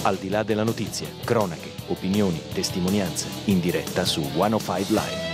Al di là della notizia, cronache, opinioni, testimonianze, in diretta su 105 Live.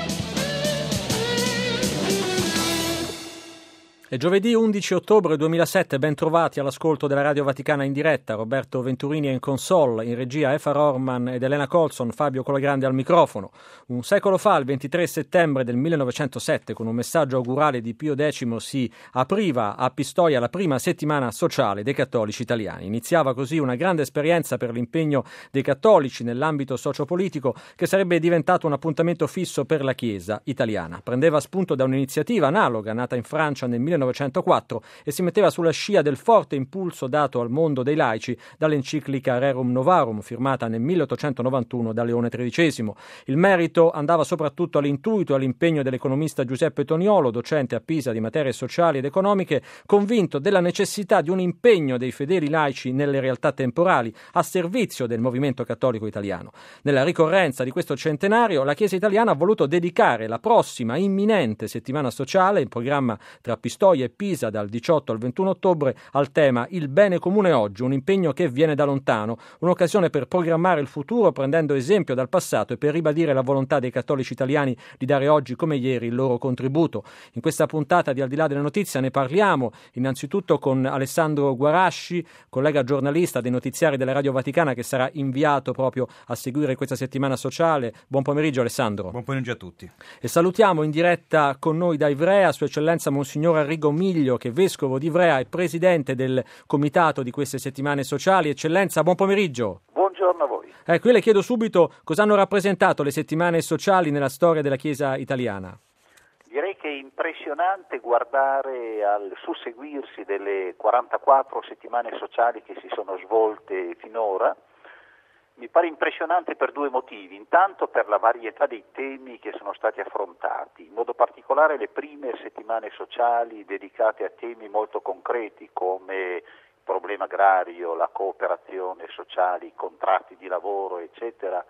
È giovedì 11 ottobre 2007, ben trovati all'ascolto della Radio Vaticana in diretta. Roberto Venturini è in console, in regia Effa Rorman ed Elena Colson, Fabio Colagrande al microfono. Un secolo fa, il 23 settembre del 1907, con un messaggio augurale di Pio X, si apriva a Pistoia la prima settimana sociale dei cattolici italiani. Iniziava così una grande esperienza per l'impegno dei cattolici nell'ambito sociopolitico che sarebbe diventato un appuntamento fisso per la Chiesa italiana. Prendeva spunto da un'iniziativa analoga nata in Francia nel 1904 e si metteva sulla scia del forte impulso dato al mondo dei laici dall'enciclica Rerum Novarum, firmata nel 1891 da Leone XIII. Il merito andava soprattutto all'intuito e all'impegno dell'economista Giuseppe Toniolo, docente a Pisa di materie sociali ed economiche, convinto della necessità di un impegno dei fedeli laici nelle realtà temporali a servizio del movimento cattolico italiano. Nella ricorrenza di questo centenario, la Chiesa italiana ha voluto dedicare la prossima imminente settimana sociale, in programma tra Pistoia e Pisa dal 18 al 21 ottobre, al tema Il bene comune oggi, un impegno che viene da lontano, un'occasione per programmare il futuro prendendo esempio dal passato e per ribadire la volontà dei cattolici italiani di dare oggi come ieri il loro contributo. In questa puntata di Al di là della notizia ne parliamo innanzitutto con Alessandro Guarasci, collega giornalista dei notiziari della Radio Vaticana, che sarà inviato proprio a seguire questa settimana sociale. Buon pomeriggio Alessandro. Buon pomeriggio a tutti. E salutiamo in diretta con noi da Ivrea Sua Eccellenza Monsignor Arrigo Miglio, che è vescovo di Ivrea e presidente del comitato di queste settimane sociali. Eccellenza, buon pomeriggio. Buongiorno a voi. Ecco, io le chiedo subito cosa hanno rappresentato le settimane sociali nella storia della Chiesa italiana. Direi che è impressionante guardare al susseguirsi delle 44 settimane sociali che si sono svolte finora. Mi pare impressionante per due motivi. Intanto per la varietà dei temi che sono stati affrontati, in modo particolare le prime settimane sociali dedicate a temi molto concreti come il problema agrario, la cooperazione sociale, i contratti di lavoro, eccetera.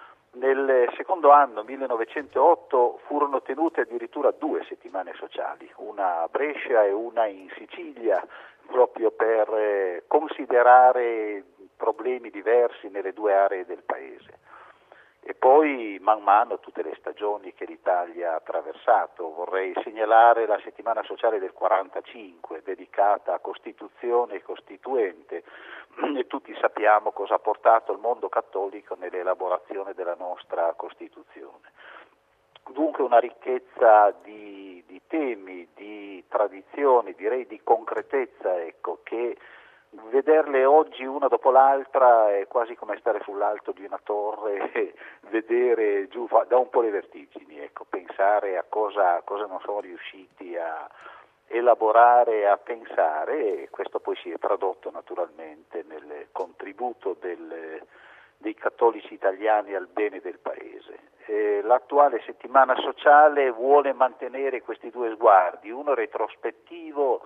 Nel secondo anno, 1908, furono tenute addirittura 2 settimane sociali, una a Brescia e una in Sicilia, proprio per considerare problemi diversi nelle 2 aree del paese. E poi man mano tutte le stagioni che l'Italia ha attraversato. Vorrei segnalare la settimana sociale del 45, dedicata a Costituzione e Costituente, e tutti sappiamo cosa ha portato il mondo cattolico nell'elaborazione della nostra Costituzione. Dunque una ricchezza di temi, di tradizioni, direi di concretezza, ecco, che vederle oggi una dopo l'altra è quasi come stare sull'alto di una torre e vedere giù, dà un po' le vertigini, ecco, pensare a cosa non sono riusciti a elaborare, a pensare, e questo poi si è tradotto naturalmente nel contributo dei cattolici italiani al bene del paese. L'attuale settimana sociale vuole mantenere questi 2 sguardi, uno retrospettivo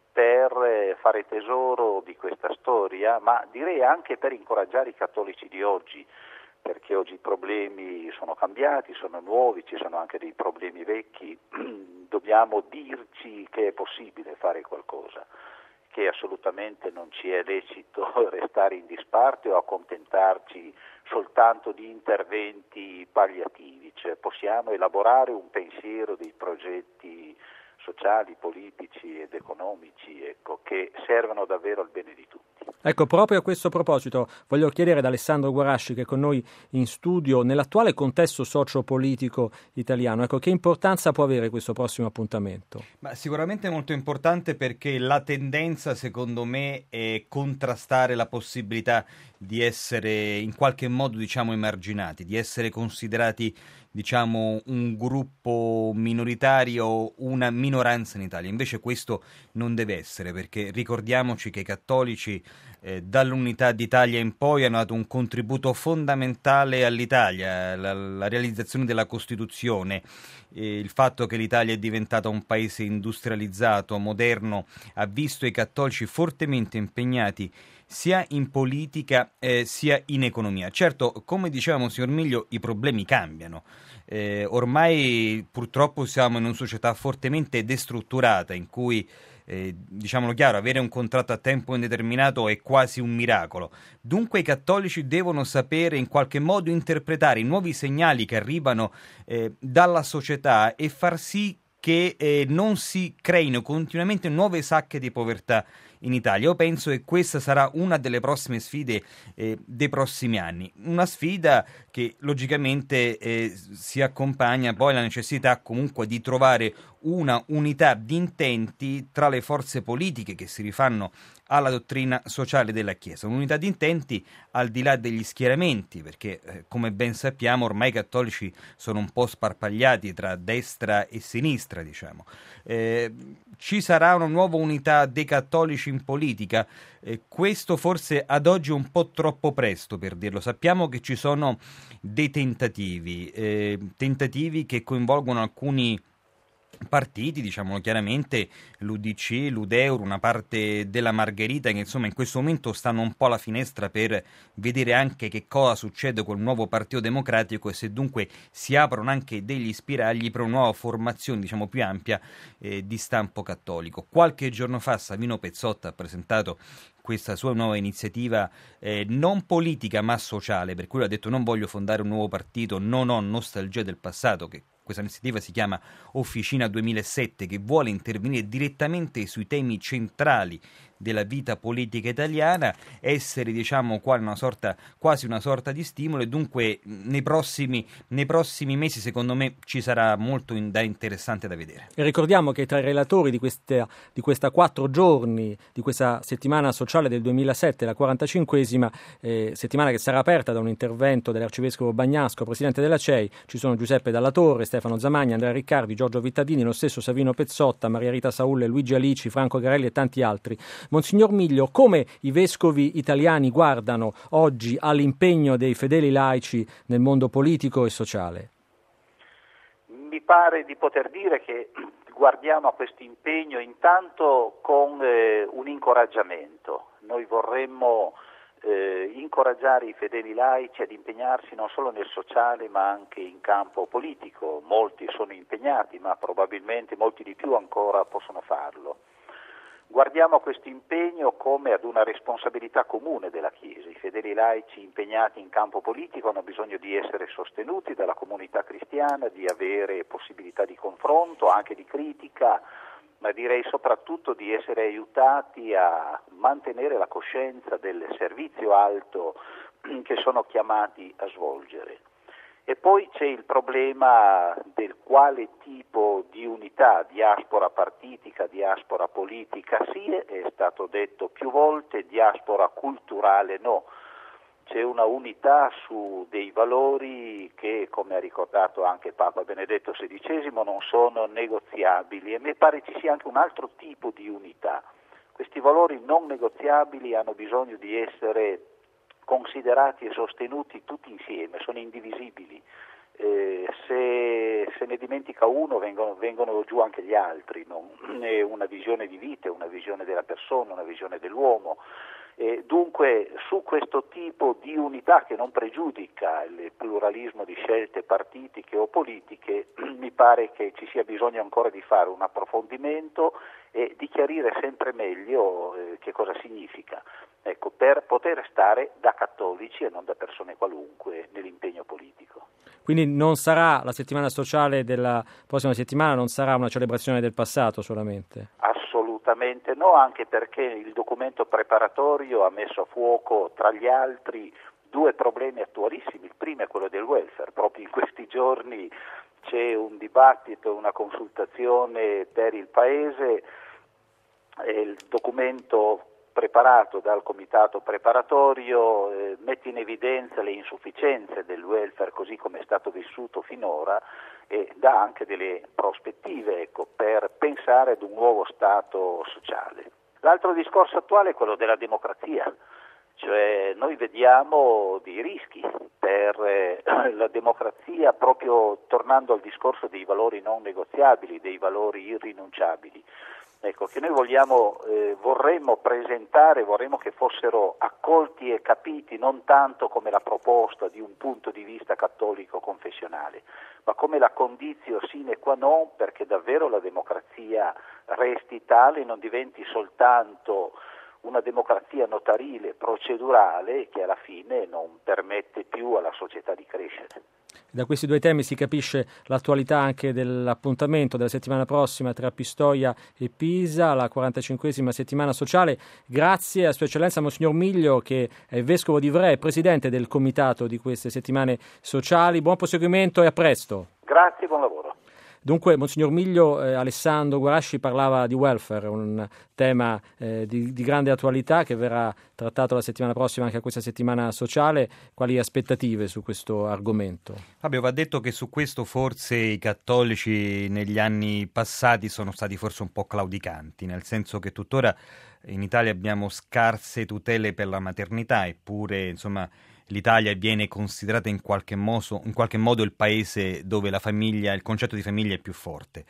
per fare tesoro di questa storia, ma direi anche per incoraggiare i cattolici di oggi, perché oggi i problemi sono cambiati, sono nuovi, ci sono anche dei problemi vecchi, dobbiamo dirci che è possibile fare qualcosa, che assolutamente non ci è lecito restare in disparte o accontentarci soltanto di interventi palliativi, cioè possiamo elaborare un pensiero dei progetti sociali, politici ed economici, ecco, che servono davvero al bene di tutti. Ecco, proprio a questo proposito voglio chiedere ad Alessandro Guarasci, che è con noi in studio, nell'attuale contesto socio-politico italiano, ecco, che importanza può avere questo prossimo appuntamento? Ma sicuramente molto importante, perché la tendenza, secondo me, è contrastare la possibilità di essere in qualche modo, emarginati, di essere considerati, un gruppo minoritario, una minoranza in Italia. Invece questo non deve essere, perché ricordiamoci che i cattolici dall'unità d'Italia in poi hanno dato un contributo fondamentale all'Italia, la realizzazione della Costituzione, il fatto che l'Italia è diventata un paese industrializzato, moderno, ha visto i cattolici fortemente impegnati sia in politica sia in economia. Certo, come diceva Monsignor Miglio, i problemi cambiano. Ormai purtroppo siamo in una società fortemente destrutturata, in cui diciamolo chiaro, avere un contratto a tempo indeterminato è quasi un miracolo. Dunque i cattolici devono sapere in qualche modo interpretare i nuovi segnali che arrivano dalla società e far sì che non si creino continuamente nuove sacche di povertà in Italia. Io penso che questa sarà una delle prossime sfide dei prossimi anni, una sfida che logicamente si accompagna poi alla necessità comunque di trovare una unità di intenti tra le forze politiche che si rifanno alla dottrina sociale della Chiesa, un'unità di intenti al di là degli schieramenti, perché come ben sappiamo ormai i cattolici sono un po' sparpagliati tra destra e sinistra, diciamo. Ci sarà una nuova unità dei cattolici in politica, questo forse ad oggi è un po' troppo presto per dirlo. Sappiamo che ci sono dei tentativi che coinvolgono alcuni partiti, diciamolo chiaramente, l'UDC, l'Udeur, una parte della Margherita, che insomma in questo momento stanno un po' alla finestra per vedere anche che cosa succede col nuovo Partito Democratico e se dunque si aprono anche degli spiragli per una nuova formazione, diciamo più ampia, di stampo cattolico. Qualche giorno fa Savino Pezzotta ha presentato questa sua nuova iniziativa non politica ma sociale, per cui ha detto: non voglio fondare un nuovo partito, non ho nostalgia del passato, che questa iniziativa si chiama Officina 2007, che vuole intervenire direttamente sui temi centrali della vita politica italiana, essere diciamo quasi una sorta di stimolo, e dunque nei prossimi mesi secondo me ci sarà molto interessante da vedere. E ricordiamo che tra i relatori di questa 4 giorni, di questa settimana sociale del 2007, la 45esima settimana, che sarà aperta da un intervento dell'arcivescovo Bagnasco, presidente della CEI, ci sono Giuseppe Dalla Torre, Stefano Zamagni, Andrea Riccardi, Giorgio Vittadini, lo stesso Savino Pezzotta, Maria Rita Saulle, Luigi Alici, Franco Garelli e tanti altri. Monsignor Miglio, come i vescovi italiani guardano oggi all'impegno dei fedeli laici nel mondo politico e sociale? Mi pare di poter dire che guardiamo a questo impegno intanto con un incoraggiamento. Noi vorremmo incoraggiare i fedeli laici ad impegnarsi non solo nel sociale ma anche in campo politico. Molti sono impegnati, ma probabilmente molti di più ancora possono farlo. Guardiamo a questo impegno come ad una responsabilità comune della Chiesa. I fedeli laici impegnati in campo politico hanno bisogno di essere sostenuti dalla comunità cristiana, di avere possibilità di confronto, anche di critica, ma direi soprattutto di essere aiutati a mantenere la coscienza del servizio alto che sono chiamati a svolgere. E poi c'è il problema del quale tipo di unità, diaspora partitica, diaspora politica sì, è stato detto più volte, diaspora culturale no. C'è una unità su dei valori che, come ha ricordato anche Papa Benedetto XVI, non sono negoziabili, e mi pare ci sia anche un altro tipo di unità. Questi valori non negoziabili hanno bisogno di essere considerati e sostenuti tutti insieme, sono indivisibili. Se ne dimentica uno vengono giù anche gli altri, no? È una visione di vita, una visione della persona, una visione dell'uomo. Dunque su questo tipo di unità che non pregiudica il pluralismo di scelte partitiche o politiche, mi pare che ci sia bisogno ancora di fare un approfondimento e di chiarire sempre meglio che cosa significa, ecco, per poter stare da cattolici e non da persone qualunque nell'impegno politico. Quindi non sarà la settimana sociale della prossima settimana, non sarà una celebrazione del passato solamente? Assolutamente no, anche perché il documento preparatorio ha messo a fuoco, tra gli altri, 2 problemi attualissimi. Il primo è quello del welfare. Proprio in questi giorni c'è un dibattito, una consultazione per il Paese. Il documento preparato dal comitato preparatorio mette in evidenza le insufficienze del welfare così come è stato vissuto finora e dà anche delle prospettive, ecco, per pensare ad un nuovo Stato sociale. L'altro discorso attuale è quello della democrazia, cioè noi vediamo dei rischi per la democrazia, proprio tornando al discorso dei valori non negoziabili, dei valori irrinunciabili. Ecco, che noi vorremmo presentare, vorremmo che fossero accolti e capiti non tanto come la proposta di un punto di vista cattolico confessionale, ma come la conditio sine qua non perché davvero la democrazia democrazia resti tale e non diventi soltanto una democrazia notarile, procedurale, che alla fine non permette più alla società di crescere. Da questi due temi si capisce l'attualità anche dell'appuntamento della settimana prossima tra Pistoia e Pisa, la 45esima settimana sociale. Grazie a Sua Eccellenza Monsignor Miglio, che è Vescovo di Ivrea e Presidente del comitato di queste settimane sociali. Buon proseguimento e a presto. Grazie, buon lavoro. Dunque, Monsignor Miglio, Alessandro Guarasci parlava di welfare, un tema di grande attualità che verrà trattato la settimana prossima anche a questa settimana sociale. Quali aspettative su questo argomento? Fabio, va detto che su questo forse i cattolici negli anni passati sono stati forse un po' claudicanti, nel senso che tuttora in Italia abbiamo scarse tutele per la maternità, eppure insomma l'Italia viene considerata in qualche modo il paese dove la famiglia, il concetto di famiglia è più forte.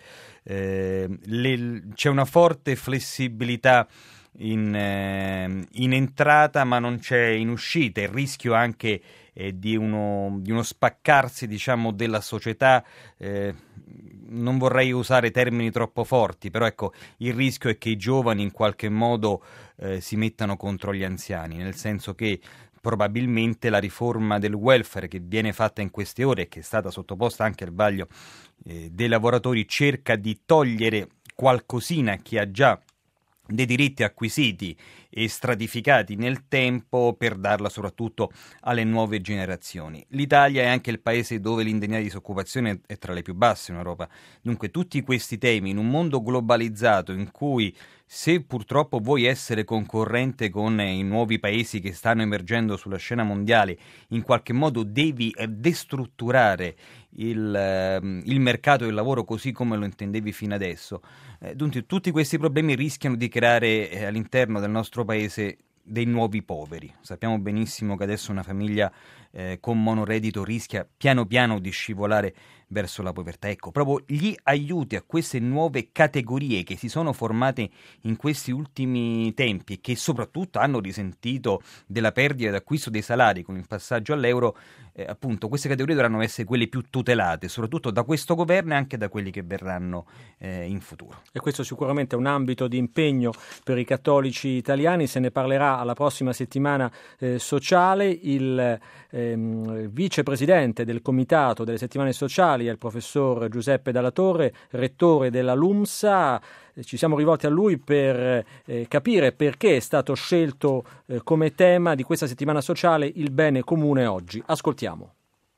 C'è una forte flessibilità in entrata, ma non c'è in uscita. Il rischio anche di uno spaccarsi, diciamo, della società. Non vorrei usare termini troppo forti, però ecco, il rischio è che i giovani in qualche modo si mettano contro gli anziani, nel senso che probabilmente la riforma del welfare che viene fatta in queste ore e che è stata sottoposta anche al vaglio dei lavoratori cerca di togliere qualcosina a chi ha già dei diritti acquisiti e stratificati nel tempo per darla soprattutto alle nuove generazioni. L'Italia è anche il paese dove l'indennità di disoccupazione è tra le più basse in Europa. Dunque tutti questi temi in un mondo globalizzato in cui, se purtroppo vuoi essere concorrente con i nuovi paesi che stanno emergendo sulla scena mondiale, in qualche modo devi destrutturare il mercato del lavoro così come lo intendevi fino adesso. Dunque, tutti questi problemi rischiano di creare all'interno del nostro paese dei nuovi poveri. Sappiamo benissimo che adesso una famiglia con monoreddito rischia piano piano di scivolare verso la povertà. Ecco, proprio gli aiuti a queste nuove categorie che si sono formate in questi ultimi tempi e che soprattutto hanno risentito della perdita d'acquisto dei salari con il passaggio all'euro, appunto queste categorie dovranno essere quelle più tutelate, soprattutto da questo governo e anche da quelli che verranno in futuro. E questo sicuramente è un ambito di impegno per i cattolici italiani. Se ne parlerà alla prossima settimana sociale. Il vicepresidente del comitato delle settimane sociali è il professor Giuseppe Dalla Torre, rettore della LUMSA. Ci siamo rivolti a lui per capire perché è stato scelto come tema di questa settimana sociale il bene comune oggi. Ascoltiamo.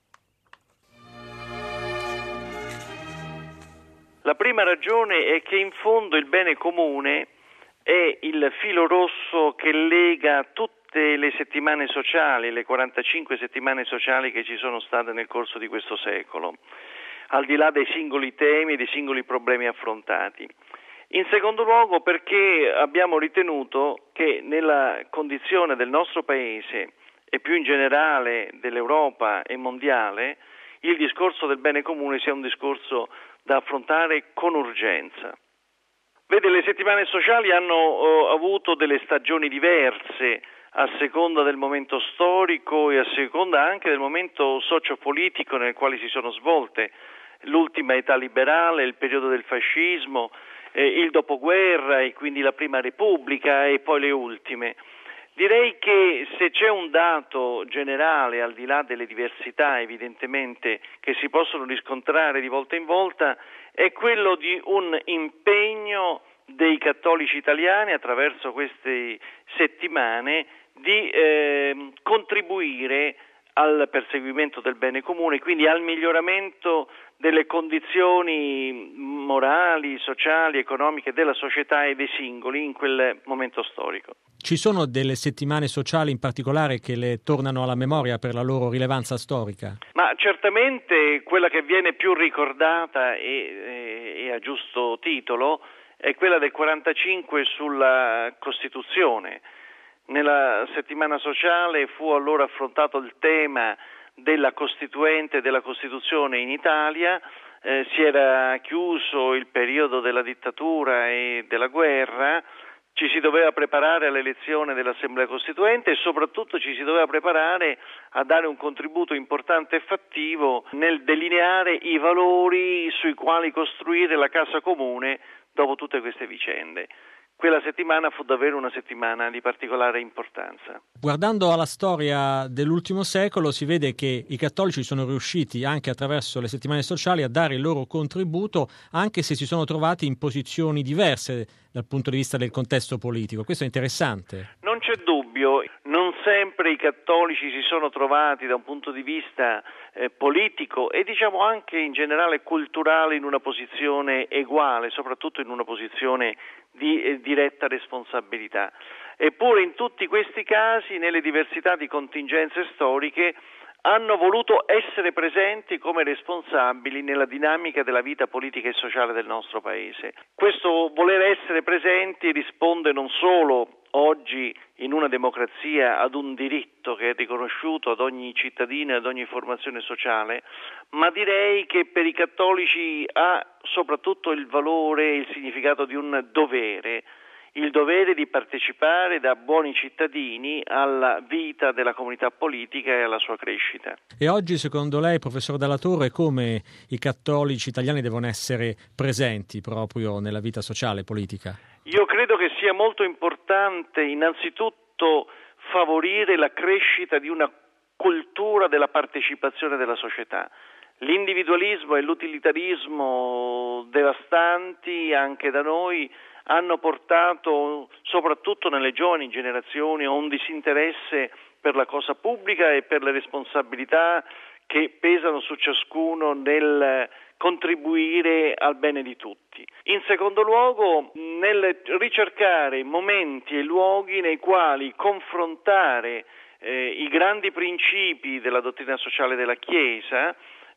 La prima ragione è che in fondo il bene comune è il filo rosso che lega tutte le settimane sociali, le 45 settimane sociali che ci sono state nel corso di questo secolo, al di là dei singoli temi e dei singoli problemi affrontati. In secondo luogo perché abbiamo ritenuto che nella condizione del nostro Paese e più in generale dell'Europa e mondiale il discorso del bene comune sia un discorso da affrontare con urgenza. Vede, le settimane sociali hanno avuto delle stagioni diverse a seconda del momento storico e a seconda anche del momento sociopolitico nel quale si sono svolte. L'ultima età liberale, il periodo del fascismo, il dopoguerra e quindi la prima repubblica e poi le ultime. Direi che se c'è un dato generale, al di là delle diversità evidentemente che si possono riscontrare di volta in volta, è quello di un impegno dei cattolici italiani attraverso queste settimane di contribuire al perseguimento del bene comune, quindi al miglioramento delle condizioni morali, sociali, economiche della società e dei singoli in quel momento storico. Ci sono delle settimane sociali in particolare che le tornano alla memoria per la loro rilevanza storica? Ma certamente quella che viene più ricordata e a giusto titolo è quella del 45 sulla Costituzione. Nella settimana sociale fu allora affrontato il tema della Costituente e della Costituzione in Italia, si era chiuso il periodo della dittatura e della guerra, ci si doveva preparare all'elezione dell'Assemblea Costituente e soprattutto ci si doveva preparare a dare un contributo importante e fattivo nel delineare i valori sui quali costruire la casa comune dopo tutte queste vicende. Quella settimana fu davvero una settimana di particolare importanza. Guardando alla storia dell'ultimo secolo si vede che i cattolici sono riusciti anche attraverso le settimane sociali a dare il loro contributo, anche se si sono trovati in posizioni diverse dal punto di vista del contesto politico. Questo è interessante. Non c'è dubbio, non sempre i cattolici si sono trovati da un punto di vista politico e diciamo anche in generale culturale in una posizione eguale, soprattutto in una posizione di diretta responsabilità. Eppure in tutti questi casi, nelle diversità di contingenze storiche, hanno voluto essere presenti come responsabili nella dinamica della vita politica e sociale del nostro Paese. Questo voler essere presenti risponde non solo oggi in una democrazia ad un diritto che è riconosciuto ad ogni cittadino e ad ogni formazione sociale, ma direi che per i cattolici ha soprattutto il valore e il significato di un dovere, il dovere di partecipare da buoni cittadini alla vita della comunità politica e alla sua crescita. E oggi, secondo lei, professor Dalla Torre, come i cattolici italiani devono essere presenti proprio nella vita sociale e politica? Io credo che sia molto importante innanzitutto favorire la crescita di una cultura della partecipazione della società. L'individualismo e l'utilitarismo devastanti anche da noi hanno portato, soprattutto nelle giovani generazioni, a un disinteresse per la cosa pubblica e per le responsabilità che pesano su ciascuno nel contribuire al bene di tutti. In secondo luogo, nel ricercare momenti e luoghi nei quali confrontare i grandi principi della dottrina sociale della Chiesa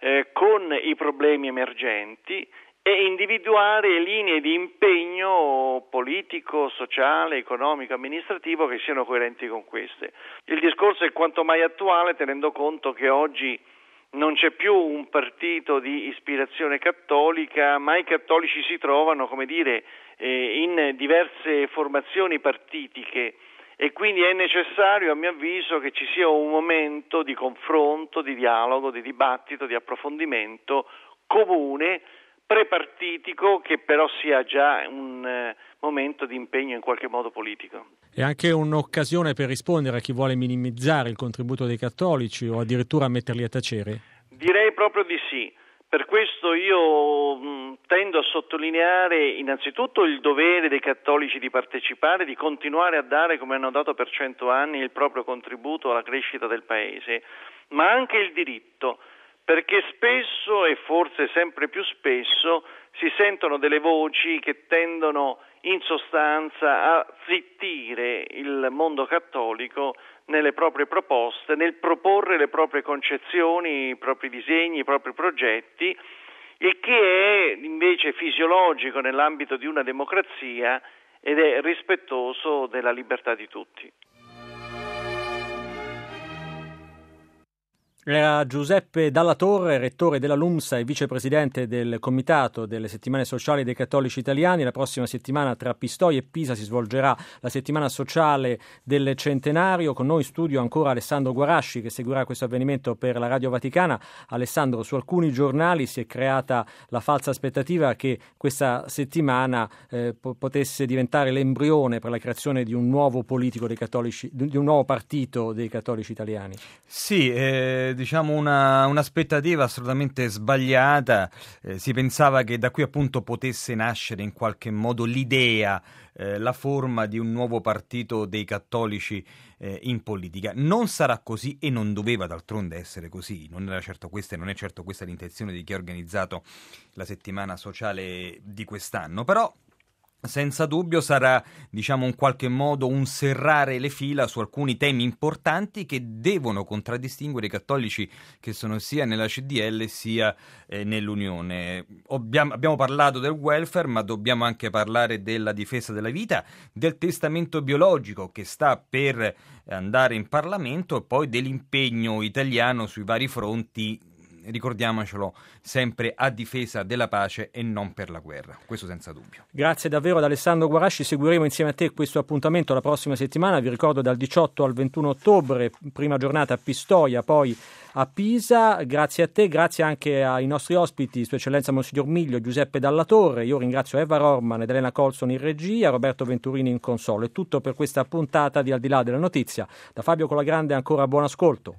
con i problemi emergenti e individuare linee di impegno politico, sociale, economico, amministrativo che siano coerenti con queste. Il discorso è quanto mai attuale tenendo conto che oggi non c'è più un partito di ispirazione cattolica, ma i cattolici si trovano, in diverse formazioni partitiche e quindi è necessario, a mio avviso, che ci sia un momento di confronto, di dialogo, di dibattito, di approfondimento comune, prepartitico, che però sia già un momento di impegno in qualche modo politico. È anche un'occasione per rispondere a chi vuole minimizzare il contributo dei cattolici o addirittura metterli a tacere? Direi proprio di sì. Per questo io tendo a sottolineare innanzitutto il dovere dei cattolici di partecipare, di continuare a dare, come hanno dato per 100 anni, il proprio contributo alla crescita del Paese, ma anche il diritto, perché spesso e forse sempre più spesso si sentono delle voci che tendono in sostanza a zittire il mondo cattolico nelle proprie proposte, nel proporre le proprie concezioni, i propri disegni, i propri progetti, il che è invece fisiologico nell'ambito di una democrazia ed è rispettoso della libertà di tutti. Era Giuseppe Dalla Torre, rettore della LUMSA e vicepresidente del Comitato delle Settimane Sociali dei Cattolici Italiani. La prossima settimana tra Pistoia e Pisa si svolgerà la settimana sociale del centenario. Con noi in studio ancora Alessandro Guarasci, che seguirà questo avvenimento per la Radio Vaticana. Alessandro, su alcuni giornali si è creata la falsa aspettativa che questa settimana potesse diventare l'embrione per la creazione di un nuovo politico dei cattolici, di un nuovo partito dei cattolici italiani. Sì, diciamo un'aspettativa assolutamente sbagliata. Si pensava che da qui appunto potesse nascere in qualche modo l'idea, la forma di un nuovo partito dei cattolici in politica. Non sarà così e non doveva d'altronde essere così. Non è certo questa l'intenzione di chi ha organizzato la settimana sociale di quest'anno, però senza dubbio sarà, diciamo, in qualche modo un serrare le fila su alcuni temi importanti che devono contraddistinguere i cattolici che sono sia nella CDL sia nell'Unione. Abbiamo parlato del welfare, ma dobbiamo anche parlare della difesa della vita, del testamento biologico che sta per andare in Parlamento e poi dell'impegno italiano sui vari fronti ricordiamocelo, sempre a difesa della pace e non per la guerra, questo senza dubbio. Grazie davvero ad Alessandro Guarasci, seguiremo insieme a te questo appuntamento la prossima settimana, vi ricordo dal 18 al 21 ottobre, prima giornata a Pistoia, poi a Pisa. Grazie a te, grazie anche ai nostri ospiti, Sua Eccellenza Monsignor Miglio, Giuseppe Dalla Torre. Io ringrazio Eva Rorman ed Elena Colson in regia, Roberto Venturini in console. È tutto per questa puntata di Al di là della notizia. Da Fabio Colagrande ancora buon ascolto.